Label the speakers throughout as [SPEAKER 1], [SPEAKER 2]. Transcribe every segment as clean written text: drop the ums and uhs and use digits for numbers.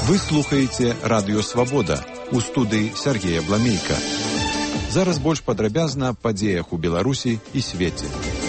[SPEAKER 1] Вы слухаеце Радыё Свабода. У студыі Сергея Бламейка. Зараз больш падрабязна аб падзеях у Беларусі і свеце.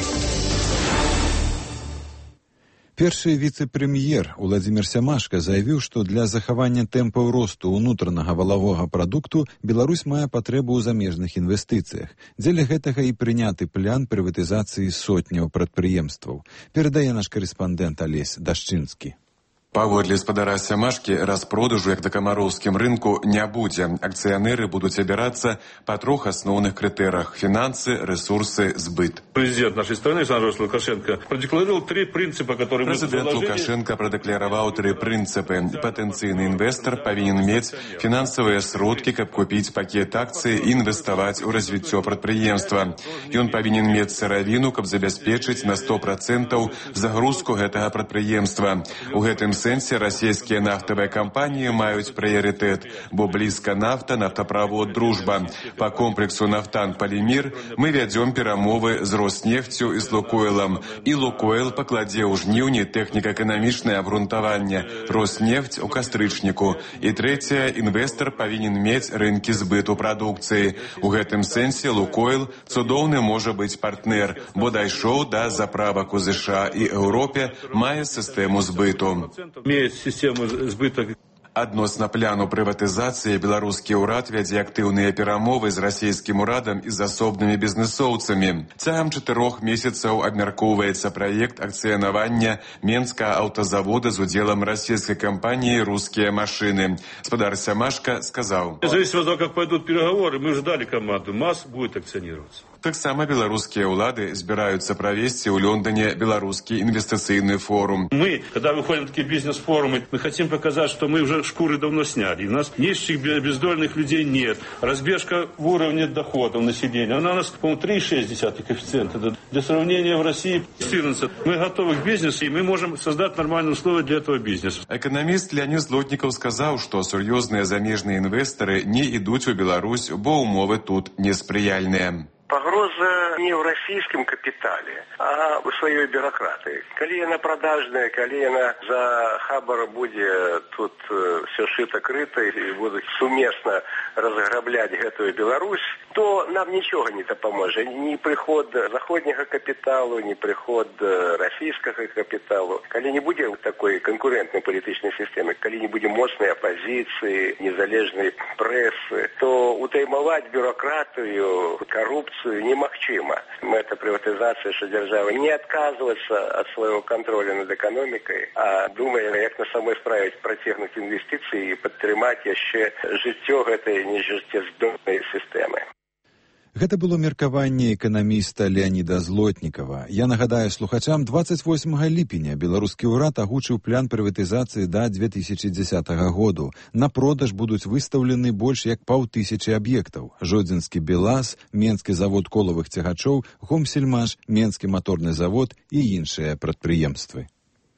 [SPEAKER 1] Першы віцэ-прэм'ер Уладзімір Сямашка заявіў, што для захавання тэмпаў росту ўнутранага валавога прадукту Беларусь мае патрэбу ў замежных інвестыцыях. Дзеля гэтага і прыняты план прыватызацыі сотняў прадпрыемстваў. Перадае наш карэспандэнт Алесь Дашчынскі.
[SPEAKER 2] Паводле спадара Сямашкі, распродажу, як на камароўскім рынку, не будзе. Акцыянеры будуць абірацца па трох асноўных крытэрыях: фінансы, ресурсы, збыт.
[SPEAKER 3] Президент нашей страны Александр Лукашенко продекларировал три принципа, которые мы заложили.
[SPEAKER 2] Президент Лукашенко прадэклараваў тры прынцыпы. Патэнцыйны інвестар павінен мець фінансавыя сродкі, каб купіць пакет акцый і інвеставаць у развіццё прадпрыемства. Ён павінен мець сыравіну, каб забяспечыць на 100% загрузку гэтага прадпрыемства. У гэтым сэнсе расійскія нафтавыя кампаніі маюць прыярытэт, бо блізка нафта, нафтаправод, дружба. Па комплексу «Нафтан-Полимир» мы вядзём перамовы з «Роснефтю» і з «Лукойлам». І «Лукойл» пакладзе ў жніўні тэхніка-эканамічнае абгрунтаванне, «Роснефть» у кастрычніку. І трэцяе, інвестар павінен мець рынкі збыту прадукцыі. У гэтым сэнсе «Лукойл» цудоўны можа быць партнер, бо дайшоў да заправак у ЗША і Еўропе, мае сістэму збыту.
[SPEAKER 3] Имеет систему сбыта.
[SPEAKER 2] Адносна пляну прыватызацыі беларускі ўрад вядзе актыўныя перамовы з расійскім урадам і з асобнымі бізнэсоўцамі. Цягам 4 месяцаў абмяркоўваецца праект акцыянавання Менскага аўтазавода з удзелам расійскай кампаніі «Русскія машины». Спадар Сямашка сказаў:
[SPEAKER 3] Зависит от того, как пойдут переговоры, мы уже дали команду, МАЗ будет акционироваться.
[SPEAKER 2] Таксама беларускія ўлады збіраюцца правесці ў Лондоне беларускі інвестыцыйны форум.
[SPEAKER 3] Мы, когда выходим на такие бизнес-форумы, мы хотим показать, что мы уже шкуры давно сняли. У нас нищих, бездольных людей нет. Разбежка в уровне доходов населения. Она у нас, по-моему, 3,6 коэффициента. Для сравнения, в России 14. Мы готовы к бизнесу, и мы можем создать нормальные условия для этого бизнеса.
[SPEAKER 2] Экономист Леонид Злотников сказал, что серьезные замежные инвесторы не идут в Беларусь, бо умовы тут несприяльные.
[SPEAKER 4] Пагроза не ў расійскім капітале, а ў сваёй бюракратыі. Калі яна прадажная, калі яна за хабар будзе тут все шыта-крыта і будуць сумесна разграбляць гэтую Беларусь, то нам нічога не дапаможа. Ні прыход заходняга капіталу, ні прыход расійскага капіталу. Калі не будзе такой канкурэнтнай палітычнай сістэмы, калі не будзе моцнай апазіцыі, незалежнай прэсы, то утаймаваць бюракратыю, коррупцию немагчыма. Мэта прыватызацыі, што дзяржава не адказваецца ад свайго контроля над эканомікай, а думае, як на самой справе працягнуць інвестыцыі і падтрымаць яшчэ жыццё гэтай нежыццяздольнай сістэмы.
[SPEAKER 1] Гэта было меркаванне эканаміста Леаніда Злотнікава. Я нагадаю слухачам, 28 ліпеня беларускі ўрад агучыў план прыватызацыі да 2010 году. На продаж будуць выстаўлены больш як 500 аб'ектаў. Жодзінскі БелАЗ, Менскі завод колавых цягачоў, Гомсельмаш, Менскі маторны завод і іншыя прадпрыемствы.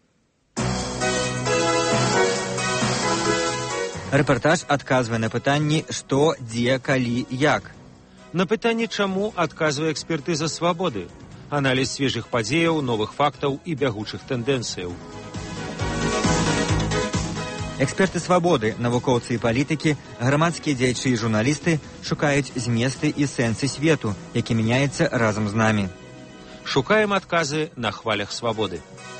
[SPEAKER 5] Рэпартаж адказвае на пытанні «Што, дзе, калі, як?». На пытанне «Чаму» адказвае экспертыза «Свабоды». Аналіз свежых падзеяў, новых фактаў і бягучых тэндэнцыяў. Эксперты «Свабоды», навукоўцы і палітыкі, грамадскія дзеячы і журналісты шукаюць зместы і сэнсы свету, які мяняецца разам з намі. Шукаем адказы на хвалях «Свабоды».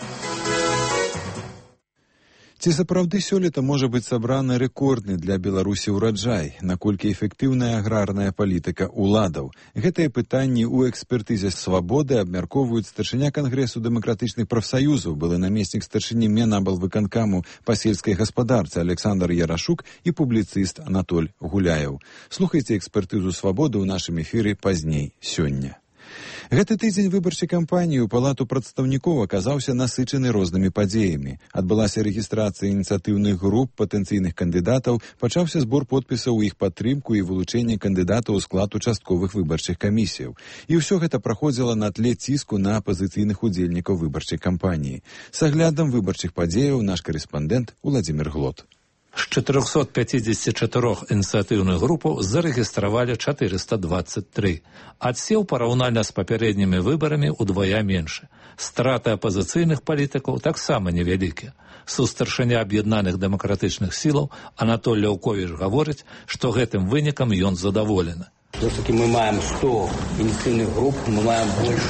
[SPEAKER 1] Ці сапраўды сёлета можа быць сабраны рэкордны для Беларусі ўраджай? Наколькі эфектыўная аграрная палітыка ўладаў? Гэтыя пытанні ў экспертызе «Свабоды» абмяркоўваюць старшыня Кангрэсу дэмакратычных прафсаюзаў, былы намеснік старшыні Менаблвыканкаму па сельскай гаспадарцы Александр Ярашук і публіцыст Анатоль Гуляеў. Слухайце экспертызу «Свабоды» ў нашым эфіры пазней сёння. Гэты тыдзень выбарчай кампаніі ў Палату прадстаўнікоў аказаўся насычаны рознымі падзеямі. Адбылася рэгістрацыя ініцыятыўных груп патэнцыйных кандыдатаў, пачаўся збор подпісаў у іх падтрымку і вылучэнне кандыдатаў у склад участковых выбарчых камісіяў. І ўсё гэта праходзіла на тле ціску на апазіцыйных удзельнікаў выбарчай кампаніі. С аглядам выбарчых падзеяў наш карэспандэнт Уладзімір Глот.
[SPEAKER 6] З 454 ініцыятыўных групаў зарэгістравалі 423. Адсеў параўнальна з папярэднімі выбарамі ўдвая меншы. Страты апазіцыйных палітыкаў таксама невялікія. Сустаршыня аб'яднаных дэмакратычных сілаў Анатоль Ляўковіч гаворыць, што гэтым вынікам ён задаволены.
[SPEAKER 7] Все-таки мы маем 100 инициативных групп, мы маем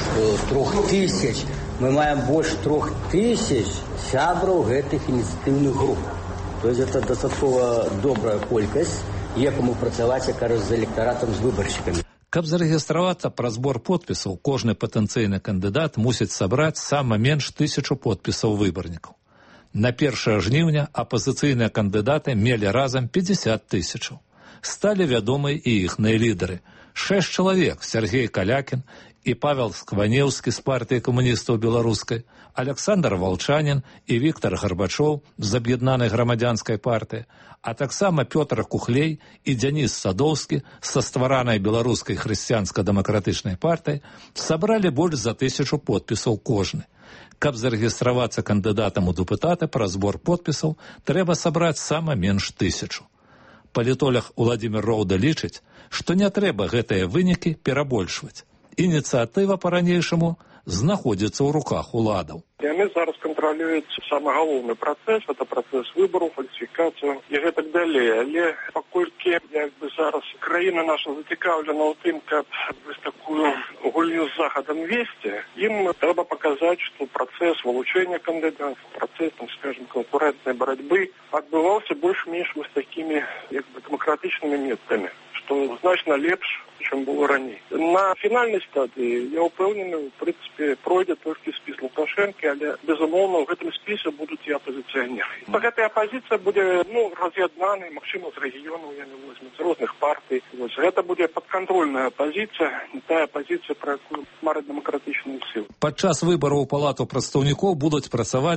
[SPEAKER 7] больше 3000, мы маем больше 3000 сябраў гэтых инициативных групп. То есть это достаточно добрая колькасць, якому працаваць, як кажа, з электоратам, з выбаршчыкамі.
[SPEAKER 6] Каб зарэгістравацца пра збор подпісаў, кожны патэнцыйны кандыдат мусіць сабраць сама менш 1000 подпісаў выбарнікаў. На 1 жніўня апазіцыйныя кандыдаты мелі разам 50 000. Сталі вядомыя і іхныя лідары. 6 чалавек: Сергей Калякін і Павел Скванеўскі з партыі камуністаў беларускай, Александр Волчанін і Віктор Гарбачоў з аб'яднанай грамадзянскай партыі, а таксама Пётр Кухлей і Дзяніс Садоўскі са стваранай беларускай хрысціянска-дэмакратычнай партыі сабралі больш за 1000 подпісаў кожны. Каб зарэгістравацца кандыдатам у дэпутаты пра збор подпісаў, трэба сабраць сама менш 1000. Палітолог Уладзімір Роўда лічыць, што не трэба гэтыя вынікі перабольшваць. Ініцыятыва па-ранейшаму знаходзіцца ў руках уладаў.
[SPEAKER 8] Яны зараз кантралююць самы галоўны працэс, это працэс выбараў, фальсіфікацыю і гэтак далей. Але паколькі зараз краіна наша зацікаўлена ў тым, каб такую гульню з захадам весці, ім трэба паказаць, што працэс вылучэння кандыдатаў, працэс, скажем, конкурентнай барацьбы адбываўся больш-менш вось такімі дэмакратычнымі метадамі, што значна лепш, чым было раней. На фінальнай стадыі, я ўпэўнены, в прынцыпе, пройдзе толькі спіс Лукашэнкі, але, безумоўна, ў гэтым спісе будуць і апазіцыянеры. Гэтая апазіцыя будзе, раз'яднанай, магчыма, з рэгіёнаў, яны возьмуць, з розных партый. Гэта будзе падкантрольная апазіцыя, тая апазіцыя, пра якую мараць дэмакратычную сілу.
[SPEAKER 6] Падчас выбараў у палату прадстаўнікоў будуць працаваць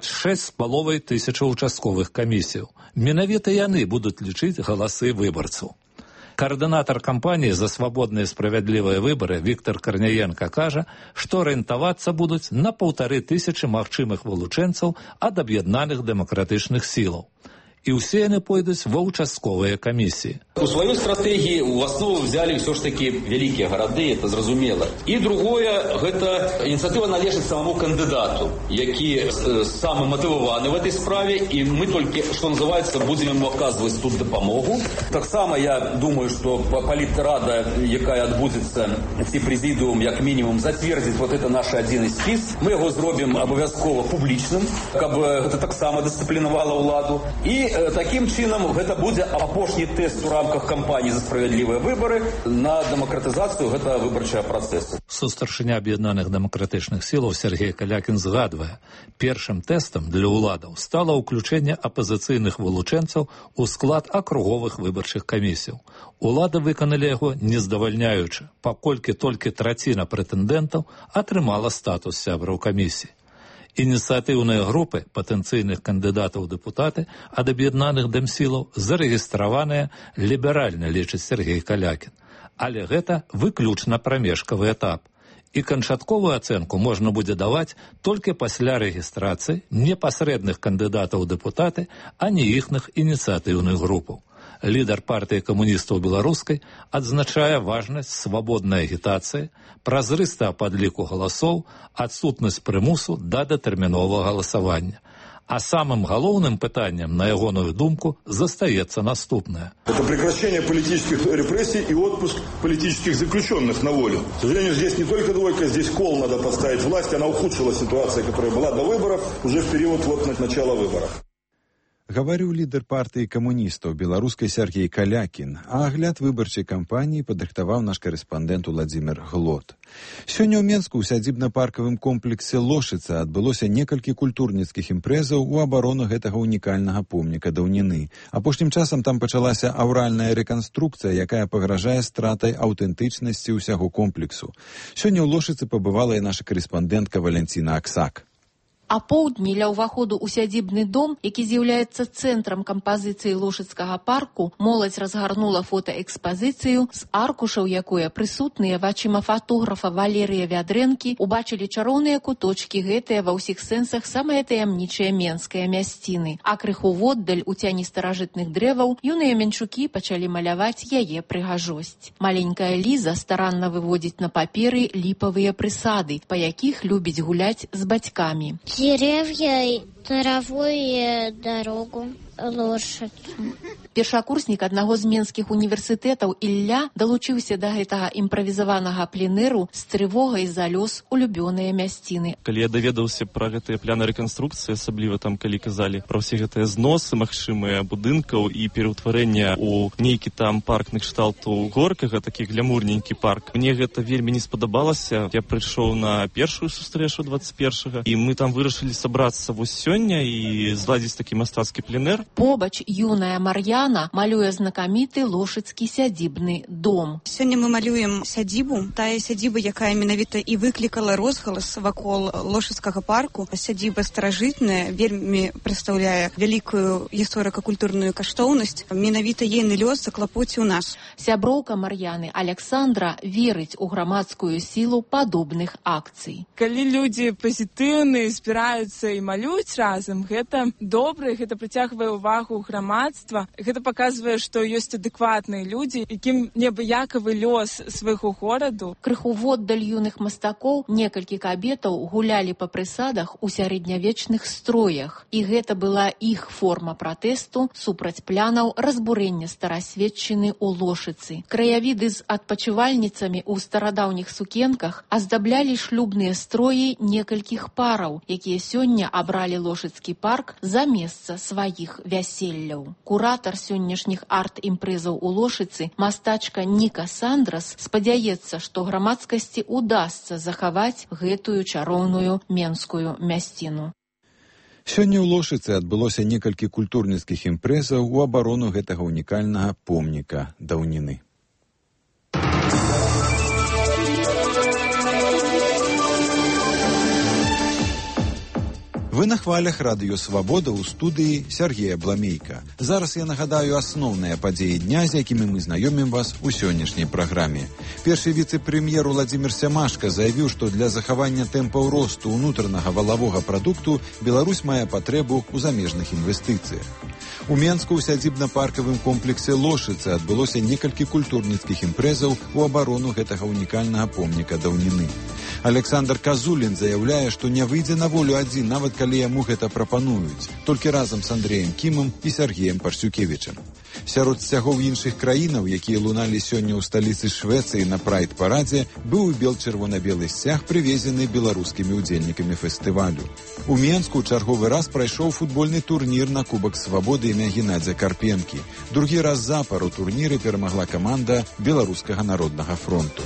[SPEAKER 6] 6500 участковых камісіяў. Менавіта яны будуць лічыць галасы выбарцаў. Координатор кампании «За свободные и справедливые выборы» Виктор Корняенко кажа, што арыентавацца будуць на 1500 магчымых вылучэнцаў ад аб'яднаных дэмакратычных сілаў. И все они пойдут во участковые комиссии.
[SPEAKER 9] У свою стратегию в основу взяли все ж таки великие города, это зразумело. И другое, это инициатива належит самому кандидату, який сам мотивованный в этой справе, и мы только, что называется, будем ему оказывать тут допомогу. Так само я думаю, что политрада, якая отбудется, ці президиум, як минимум, затвердит вот это наш один спис. Мы его зробим обов'язково публичным, каб это так само дисциплинувало владу. И таким чином гэта будзе апошні тэст у рамках кампаніі «За справядлівыя выбары» на дэмакратызацыю гэтага выбарчага працэсу.
[SPEAKER 6] Сустаршыня аб'яднаных дэмакратычных сілаў Сергей Калякін згадвае, першым тэстам для ўладаў стала ўключэнне апазіцыйных вылучэнцаў у склад акруговых выбарчых камісіяў. Улады выканалі яго нездавальняючы, паколькі толькі траціна прэтэндэнтаў атрымала статус сябраў камісіі. Ініцыятыўныя групы патэнцыйных кандыдатаў у дэпутаты ад аб'яднаных дэмсілаў зарэгістраваныя ліберальна, лічыць Сергей Калякін. Але гэта выключна прамежкавы этап. І канчатковую ацэнку можна будзе даваць толькі пасля рэгістрацыі непасрэдных кандыдатаў у дэпутаты, а не іхных ініцыятыўных групаў. Лідар партыі камуністаў беларускай адзначае важнасць свабоднай агітацыі, празрыстага падліку галасоў, адсутнасць прымусу да датэрміновага галасавання. А самым галоўным пытаннем, на ягоную думку, застаецца наступнае.
[SPEAKER 10] Это прекращение политических репрессий и отпуск политических заключенных на волю. К сожалению, здесь не только двойка, здесь кол надо поставить власти. Она ухудшила ситуацию, которая была до выборов, уже в период начала выборов.
[SPEAKER 1] Гаварыў лідар партыі камуністаў беларускай Сергей Калякін, а агляд выбарчай кампаніі падрыхтаваў наш карэспандэнт Уладзімір Глот. Сёння ў Менску ў сядзібна-паркавым комплексе Лошыца адбылося некалькі культурніцкіх імпрэзаў у абарону гэтага унікальнага помніка даўніны. Апошнім часам там пачалася аўральная рэканструкцыя, якая пагражае стратай аўтэнтычнасці ўсяго комплексу. Сёння ў Лошыцы пабывала і наша карэспандэнтка Валянціна Аксак.
[SPEAKER 11] А поўдні ля ўваходу ў сядзібны дом, які з'яўляецца цэнтрам кампазіцыі Лошыцкага парку, моладзь разгарнула фотаэкспазіцыю, з аркушаў якое прысутныя вачыма фатографа Валерыя Вядрэнкі убачылі чароўныя куточкі гэтыя ва ўсіх сэнсах самыя таямнічыя менскія мясціны. А крыху воддаль у цяні старажытных дрэваў юныя менчукі пачалі маляваць яе прыгажосць. Маленькая Ліза старанна выводзіць на паперы ліпавыя прысады, па якіх любіць гуляць з бацькамі.
[SPEAKER 12] Деревья, траву и дорогу, лошадь.
[SPEAKER 11] Першакурснік аднаго з менскіх універсітэтаў Ілля далучыўся да гэтага імправізаванага пленэру з трывогай за лёс улюбёныя мясціны.
[SPEAKER 13] Калі я даведаўся пра гэтыя пляны рэканструкцыі, асабліва там, калі казалі пра ўсе гэтыя зносы магчымыя будынкаў і пераўтварэння ў нейкі там парк на кшталту горкага, такі глямурненькі парк, мне гэта вельмі не спадабалася. Я прыйшоў на першую сустрэчу 21-га, і мы там вырашылі сабрацца вось сёння і зладзіць такі мастацкі пленэр.
[SPEAKER 11] Побач юная Мар'яна малюе знакаміты лошыцкі сядзібны дом.
[SPEAKER 14] Сёння мы малюем сядзібу, тая сядзіба, якая менавіта і выклікала розгалас вакол лошыцкага парку. Сядзіба старажытная, вельмі прадстаўляе вялікую гісторыка-культурную каштоўнасць. Менавіта ейны лёс заклапоціў нас.
[SPEAKER 11] Сяброўка Мар'яны Александра верыць у грамадскую сілу падобных акцый.
[SPEAKER 15] Калі людзі пазітыўныя, збіраюцца і малююць разам, гэта добра, гэта прыцягвае ўвагу грамадства. Гэта паказвае, што ёсць адэкватныя людзі, якім неабыякавы лёс свайго гораду.
[SPEAKER 11] Крыху воддаль юных мастакоў некалькі кабетаў гулялі па прысадах у сярэднявечных строях. І гэта была іх форма пратэсту супраць плянаў разбурэння старасветчыны ў Лошыцы. Краявіды з адпачывальніцамі ў старадаўніх сукенках аздаблялі шлюбныя строі некалькіх параў, якія сёння абралі Лошыцкі парк за месца сваіх вяселляў. Куратар сённяшніх арт-імпрэзаў у Лошыцы, мастачка Ніка Сандрас, спадзяецца, што грамадскасці удасца захаваць гэтую чароўную менскую мясціну.
[SPEAKER 1] Сёння ў Лошыцы адбылося некалькі культурніцкіх імпрэзаў у абарону гэтага унікальнага помніка даўніны. Вы на хвалях радыё «Свабода» ў студыі Сергея Бламейка. Зараз я нагадаю асноўныя падзеі дня, з якімі мы знаёмім вас у сённяшняй праграме. Першы віцэ-прэм'ер Уладзімір Сямашка заявіў, што для захавання тэмпаў росту ўнутранага валавога прадукту Беларусь мае патрэбу ў замежных інвестыцыях. У Менску ў сядзібна-паркавым комплексе Лошыцы адбылося некалькі культурніцкіх імпрэзаў у абарону гэтага унікальнага помніка даўніны. Александр Казулін заяўляе, што не выйдзе на волю адзін, нават калі яму гэта прапануюць, толькі разам з Андрэем Кімам і Сергеем Парсюкевічам. Сярод сцягоў іншых краінаў, якія луналі сёння ў сталіцы Швецыі на прайд-парадзе, быў і бел-чырвона-белы сцяг, прывезены беларускімі ўдзельнікамі фестывалю. У Менску чарговы раз прайшоў футбольны турнір на Кубак Свабоды імя Геннадзя Карпенкі. Другі раз запар у турніры перамагла каманда Беларускага народнага фронту.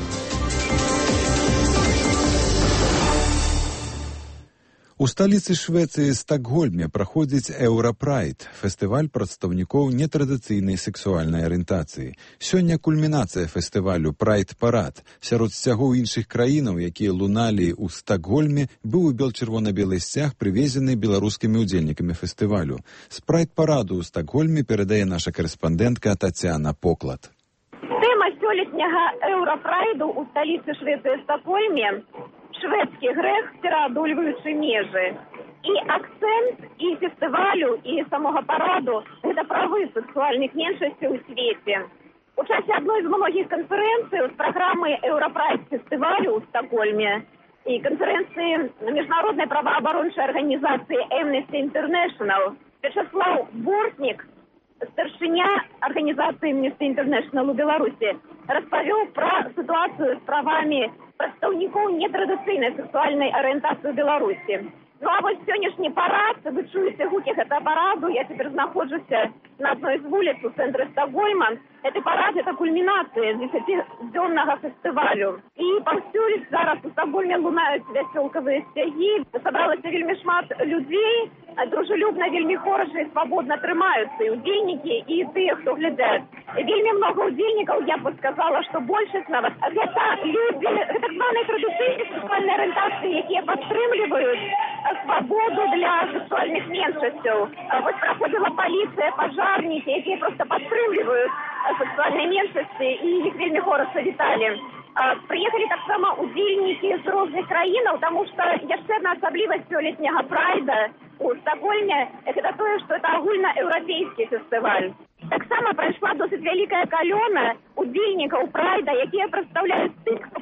[SPEAKER 1] У сталіцы Швецыі Стакгольме праходзіць Еўрапрайд, фестываль прадстаўнікоў нетрадыцыйнай сексуальнай арыентацыі. Сёння кульмінацыя фестывалю «Прайд-парад». Сярод сцягоў іншых краінаў, якія луналі ў Стакгольме, быў і бел-чырвона-белы сцяг, прывезены беларускімі ўдзельнікамі фестывалю. З «Прайд-параду» ў Стакгольме перадае наша карэспандэнтка Тацяна Поклад.
[SPEAKER 16] Тэма сёлетняга Еўрапрайду ў сталіцы Швецыі Стакгольме шведскі грэх, пераадольваючы межы. І акцэнт і фестывалю, і самога параду – гэта правы сексуальных меншасцей у свеце. У часе адной з многіх канферэнцый з праграмы Еўрапрайд фестывалю ў Стакгольме і канферэнцыі міжнароднай праваабарончай арганізацыі Amnesty International Вячаслав Бортнік, старшыня арганізацыі Amnesty International у Беларусі, распавёў пра сітуацыю з правамі прадстаўнікоў нетрадыцыйнай сексуальнай арыентацыі ў Беларусі. Ну а вось сённяшні парад, вы чуеце гукі гэтага параду, я цяпер знаходжуся на адной з вуліц у цэнтры Стакгольма. Гэты парад – это кульмінацыя 10-дзённага фестывалю. І паўсюль зараз у Стакгольме лунаюць вясёлкавыя сцягі. Сабралася вельмі шмат людзей, дружелюбна, вельмі хораша і свабодна трымаюцца і ўдзельнікі, і тыя, хто глядзяць. Вельмі много ўдзельнікаў, я б сказала, што большасць нават гэта людзі так званай традыцыйнай сексуальнай арыентацыі, якія падтрымліваюць свабоду для сексуальных меншасцяў. Вось праходзіла паліцыя, пажарнікі, якія проста падтрымліваюць сексуальнай меншасці, і іх вельмі хораша віталі. Прыехалі таксама удзельнікі з розных краінаў, таму што яшчэ адна асаблівасць сёлетняга прайда у Стакгольме – гэта тое, што это агульнаеўрапейскі фестываль. Таксама прайшла досыць вялікая калёна удзельнікаў прайда, якія прадстаўляюць тых, хто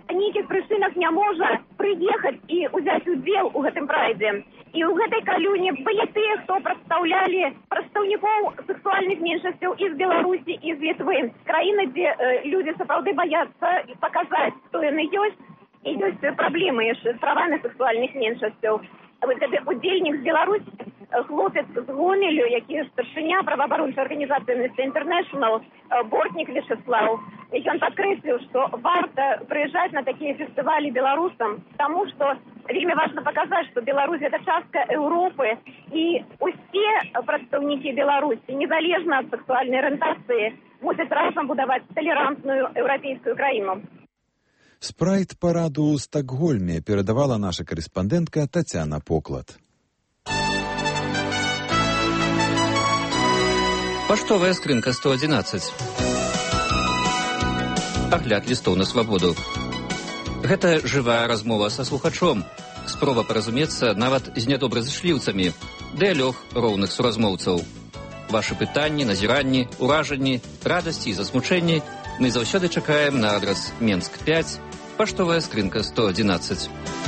[SPEAKER 16] нейкіх прычынах не можа прыехаць і ўзяць удзел у гэтым прайдзе. І ў гэтай калюні былі тыя, хто прадстаўлялі прадстаўнікоў сексуальных меншасцяў і з Беларусі, і з Літвы. Краіны, дзе людзі сапраўды баяцца паказаць, хто яны ёсць, і ёсць праблемы з правамі сексуальных меншасцяў. Гэты удзельнік з Беларусі, хлопец з Гомелю, які старшыня праваабарончай арганізацыі Amnesty International, Бортнік Вячеслав, ён падкрэсліў, што варта прыязджаць на такія фестывалі беларусам, таму што вельмі важна паказаць, што Беларусь гэта частка Еўропы, і усе прадстаўнікі Беларусі, незалежна ад сексуальнай арыентацыі, мусяць разам будаваць талерантную еўрапейскую краіну.
[SPEAKER 1] З прайд-параду ў Стакгольме перадавала наша карэспандэнтка Тацяна Поклад.
[SPEAKER 17] Паштовая скрынка 111. Агляд лістоў на свабоду. Гэта жывая размова са слухачом, спроба паразумецца нават з нядобразычліўцамі, дыялог роўных суразмоўцаў. Вашы пытанні, назіранні, уражанні, радасці і засмучэнні мы заўсёды чакаем на адрас Менск 5, паштовая скрынка 111.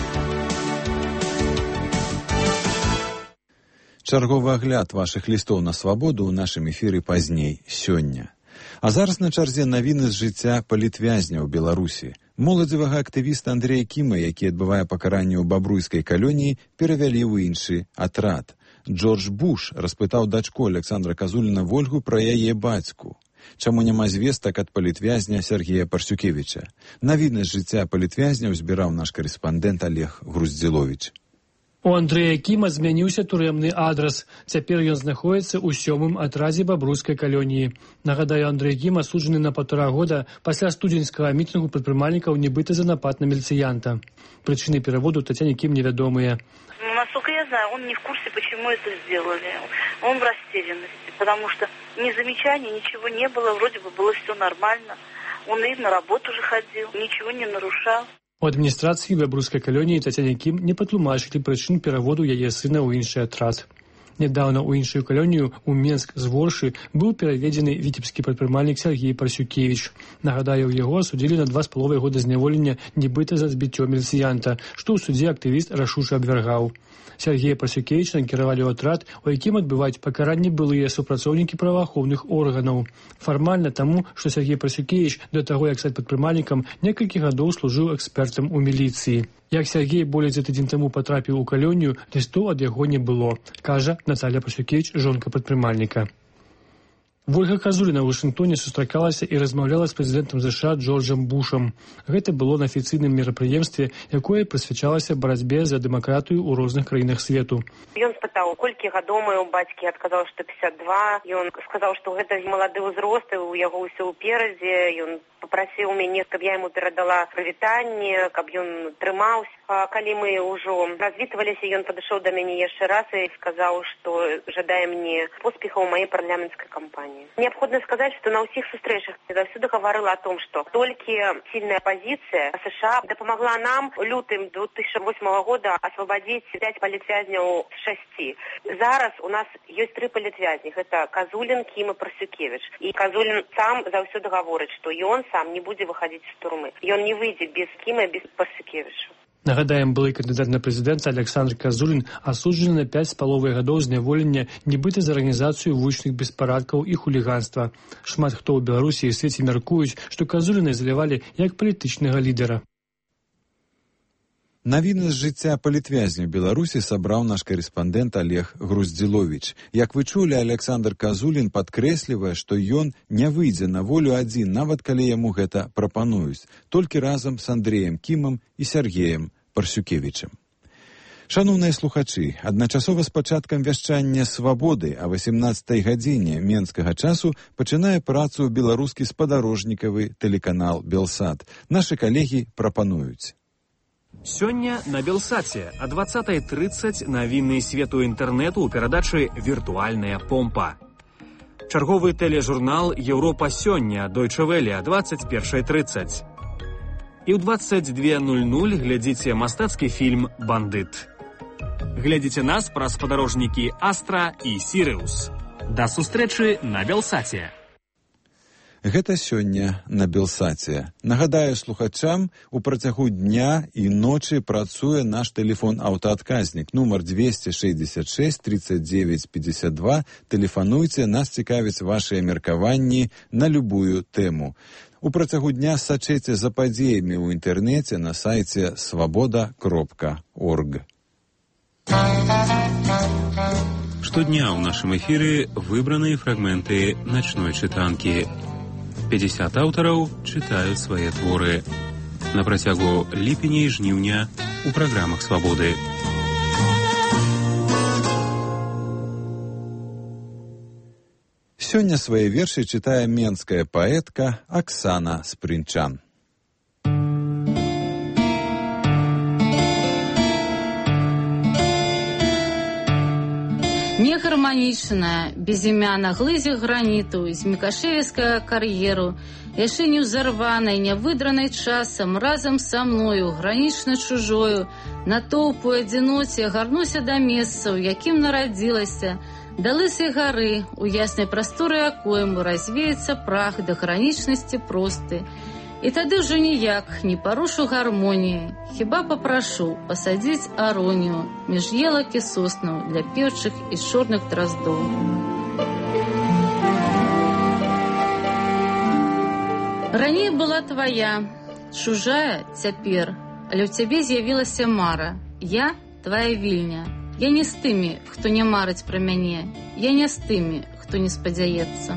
[SPEAKER 1] Чарговы агляд вашых лістоў на свабоду ў нашым эфіры пазней, сёння. А зараз на чарзе навіны з жыцця палітвязня ў Беларусі. Моладзевага актывіста Андрэя Кіма, які адбывае пакаранне ў бабруйскай калоніі, перавялі ў іншы атрад. Джордж Буш распытаў дачку Александра Казуліна Вольгу пра яе бацьку. Чаму няма звестак ад палітвязня Сергея Парсюкевіча? Навіны з жыцця палітвязняў збіраў наш карэспандэнт Олег Груздзіловіч.
[SPEAKER 18] У Андрэя Кіма змяніўся турэмны адрас. Цяпер ён знаходзіцца ў 7-м атрадзе бабруйскай калоніі. Нагадаю, Андрэй Кім асуджаны на 1,5 года пасля студзеньскага мітынгу прадпрымальнікаў нібыта за напад на міліцыянта. Прычыны пераводу Татьяне Кім невядомыя.
[SPEAKER 19] Насколько я знаю, он не в курсе, почему это сделали. Он в растерянности, потому что ни замечаний, ничего не было, вроде бы было все нормально. Он и на работу уже ходил, ничего не нарушал.
[SPEAKER 18] У адміністрацыі бабруйскай калоніі Татьяне Кім не патлумачылі прычын пераводу яе сына ў іншы атрад. Нядаўна ў іншую калонію, у Менск з Воршы, быў пераведзены віцебскі прадпрымальнік Сергей Парсюкевіч. Нагадаю, яго асудзілі на 2,5 года зняволення нібыта за збіццё міліцыянта, што ў судзе актывіст рашуча абвяргаў. Сергея Парсюкевіча накіравалі ў атрад, у якім адбываюць пакаранні былыя супрацоўнікі праваахоўных органаў. Фармальна таму, што Сергей Парсюкевіч да таго, як стаць прадпрымальнікам, некалькі гадоў служыў экспертам у міліцыі. Як Сергей болей за тыдзень таму патрапіў у калонію, лістоў ад яго не было, кажа Наталья Парсюкевіч, жонка прадпрымальніка. Вольга Казуліна ў Вашынгтоне сустракалася і размаўляла з прэзідэнтам США Джорджам Бушам. Гэта было на афіцыйным мерапрыемстве, якое прысвячалася барацьбе за дэмакратыю ў розных краінах свету.
[SPEAKER 20] Ён спытаў, колькі гадоў маю бацькі, адказаў, што 52. Ён сказаў, што гэта малады ўзрост, і у яго ўсё ўперадзе. Ён папрасіў мяне, каб я яму перадала прывітанне, каб ён трымаўся. Калі мы ўжо развітваліся, ён падышоў да мяне яшчэ раз і сказаў, што жадае мне поспехаў у маёй парламенцкай кампаніі. Необходимо сказать, что на всех встречах я всюду говорила о том, что только сильная позиция США допомогла нам лютым 2008 года освободить 5 политвязней с 6. Зараз у нас есть 3 политвязни. Это Казулин, Ким и Парсюкевич. И Казулин сам всюду говорит, что и он сам не будет выходить из тюрьмы. И он не выйдет без Кима и без Парсюкевича.
[SPEAKER 18] Нагадаем, былы кандыдат на прэзідэнта Александр Казулін асуджаны на 5,5 гадоў зняволення нібыта за арганізацыю вулічных беспарадкаў і хуліганства. Шмат хто ў Беларусі і свеце мяркуюць, што Казуліна ізалявалі як палітычнага лідара.
[SPEAKER 1] Навіны з жыцця палітвязня Беларусі сабраў наш карэспандэнт Олег Груздзіловіч. Як вы чулі, Александр Казулін падкрэслівае, што ён не выйдзе на волю адзін, нават калі яму гэта прапануюць, толькі разам з Андрэем Кімам і Сергеем Парсюкевічам. Шаноўныя слухачы, адначасова з пачаткам вяшчання «Свабоды» а 18 гадзіне менскага часу пачынае працу беларускі спадарожнікавы тэлеканал «Белсат». Нашы калегі прапануюць.
[SPEAKER 21] Сёння на Белсаце о 20:30 навіны свету інтэрнэту ў перадачы «Віртуальная помпа». Чарговы тэлежурнал «Еўропа сёння» Deutsche Welle о 21:30. І ў 22:00 глядзіце мастацкі фільм «Бандыт». Глядзіце нас праз спадарожнікі «Астра» і «Сірыус». Да сустрэчы на Белсаце.
[SPEAKER 1] Гэта сёння на Белсаце. Нагадаю слухачам, у працягу дня і ночы працуе наш тэлефон аўтаадказнік, нумар 266 39 52. Тэлефануйце, нас цікавяць вашыя меркаванні на любую тэму. У працягу дня сачыце за падзеямі ў інтэрнэце на сайце svoboda.org.
[SPEAKER 3] Штодня ў нашым эфіры выбраныя фрагменты начной чытанкі. 50 аўтараў чытаюць свае творы. На працягу ліпеня і жніўня у праграмах «Свабоды».
[SPEAKER 1] Сёння свае вершы чытае менская паэтка Аксана Спрынчан.
[SPEAKER 22] Негарманічная, безімяна глызе граніту, з мікашевіскага кар'еру, яшчэ не ўзарванай, нявыдранай часам, разам са мною, гранічна чужою, натоўпу адзіноце, гарнуся да месца, у якім нарадзілася, да лысай гары, у яснай прасторы якойму развеецца прах да гранічнасці просты. І тады ўжо ніяк не парушу гармоніі, хіба папрашу пасадзіць аронію між елак і соснаў для певчых і чорных драздоў. Раней была твая, чужая цяпер, але ў цябе з'явілася мара. Я твая вільня. Я не з тымі, хто не марыць пра мяне. Я не з тымі, хто не спадзяецца.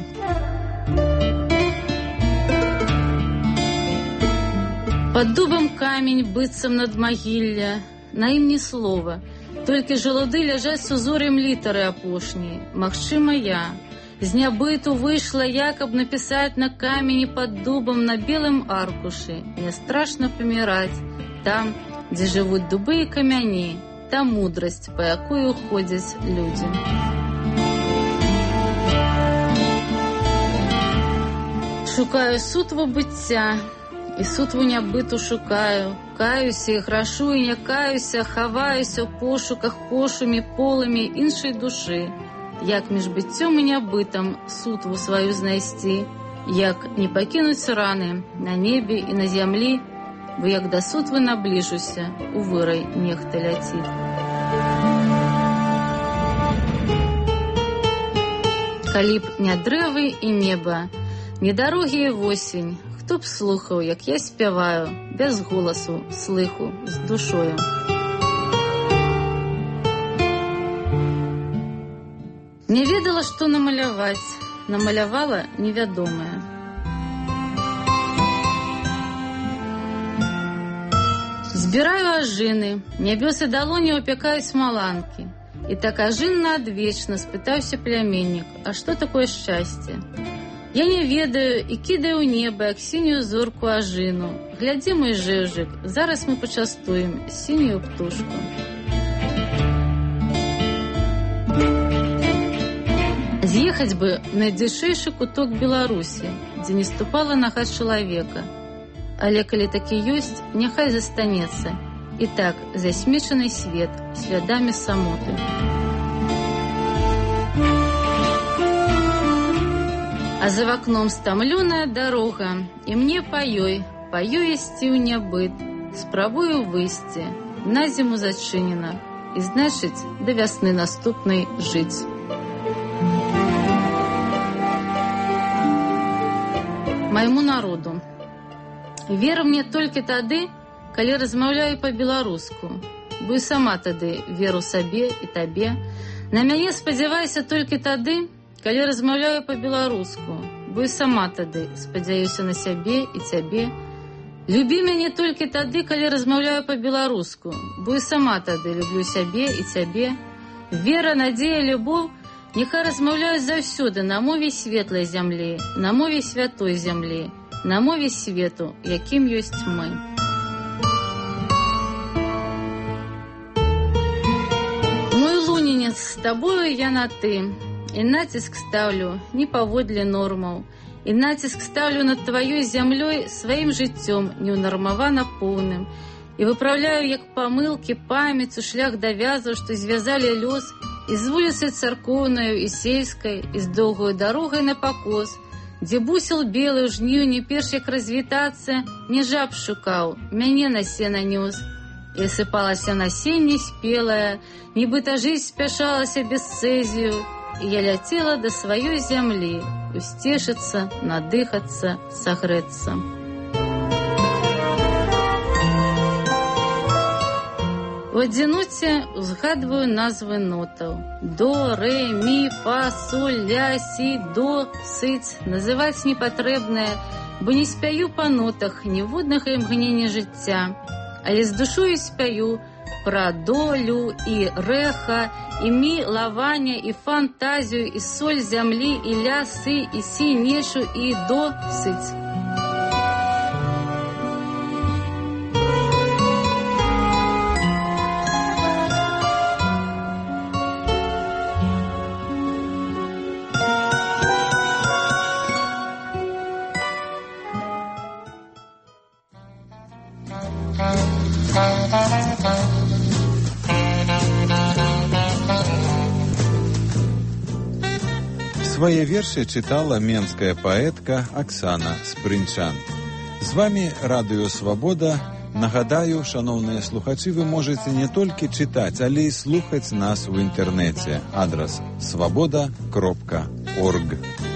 [SPEAKER 22] Пад дубам камень быццам над магілля, на ім ні слова, толькі жалуды ляжаць с узор'ем літары апошняй. Магчыма, я з нябыту выйшла, як аб напісаць на камені пад дубам на белым аркушы. Не страшна паміраць там, дзе жывуць дубы і камяні, та мудрасць, па якую ходзяць людзі. Шукаю сутву быцця, і сутву нябыту шукаю, каюся і грашу, і не каюся, хаваюся ў пошуках пошумі полымі іншай душы. Як між быццём і нябытам сутву сваю знайсці, як не пакінуць раны на небе і на зямлі, бо як да сутвы набліжуся, у вырай нехта ляціць. Калі б не дрэвы і неба, не дарогі і восень, хто б слухаў, як я спяваю, без голасу, слыху, з душою. Не ведала, што намаляваць, намалявала невядомае. Збіраю ажыны, нябёсы далоні ўпякаюць маланкі. І так ажынна адвечна спытаўся пляменнік, а што такое шчасце? Я не ведаю і кідаю ў неба, як сінюю зорку ажыну. Глядзі, мой жэўжык, зараз мы пачастуем сінюю птушку. З'ехаць бы в найдзяшэйшы куток Беларусі, дзе не ступала нага чалавека. Але калі такі ёсць, няхай застанецца. І так, засмечаны свет слядамі самоты. А за вакном стамлёная дарога, і мне па ёй ісці ў нябыт. Спрабую выйсці, на зіму зачынена, і значыць, да вясны наступнай жыць. Майму народу. Вера мне толькі тады, калі размаўляю па-беларуску, бо і сама тады веру сабе і табе. На мяне спадзявайся толькі тады, калі размаўляю па-беларуску, бо і сама тады спадзяюся на сябе і цябе. Любі мяне толькі тады, калі размаўляю па-беларуску, бо і сама тады люблю сябе і цябе. Вера, надзея, любоў няхай размаўляюць заўсёды на мове светлай зямлі, на мове святой зямлі, на мове свету, якім ёсць мы. Мой лунінец, з табою я на ты. І націск стаўлю не паводле нормаў, і націск стаўлю над тваёй зямлёй сваім жыццём неўнармавана поўным, і выпраўляю, як памылкі, памяцю, шлях да вязаў, што звязалі лёс, і з вуліцы царкоўнаю і сельскай, і з доўгаю дарогай на пакос, Дзе бусел белы ў жніўні перш як развітацца, не жаб шукаў, мяне на сена нёс. І сыпалася насенне спелае, нібыта жизнь спяшалася без цэзію, і я ляцела да сваёй зямлі, усцешыцца, надыхацца, сагрэцца. У адзіноце узгадваю назвы нотаў. До, рэ, мі, фа, соль, ля, сі, до, сыць. Называць непатрэбнае, бо не спяю па нотах ніводнага імгнення жыцця. Але з душою спяю пра долю і рэха, і мі, лавання, і фантазію, і соль зямлі, і ля, сы, і сі, нешу, і до, сыць.
[SPEAKER 1] Свае вершы чытала менская паэтка Аксана Спрынчан. З вамі Радыё Свабода. Нагадаю, шановныя слухачы, вы можаце не толькі чытаць, але і слухаць нас у інтэрнэце. Адрас свабода.орг.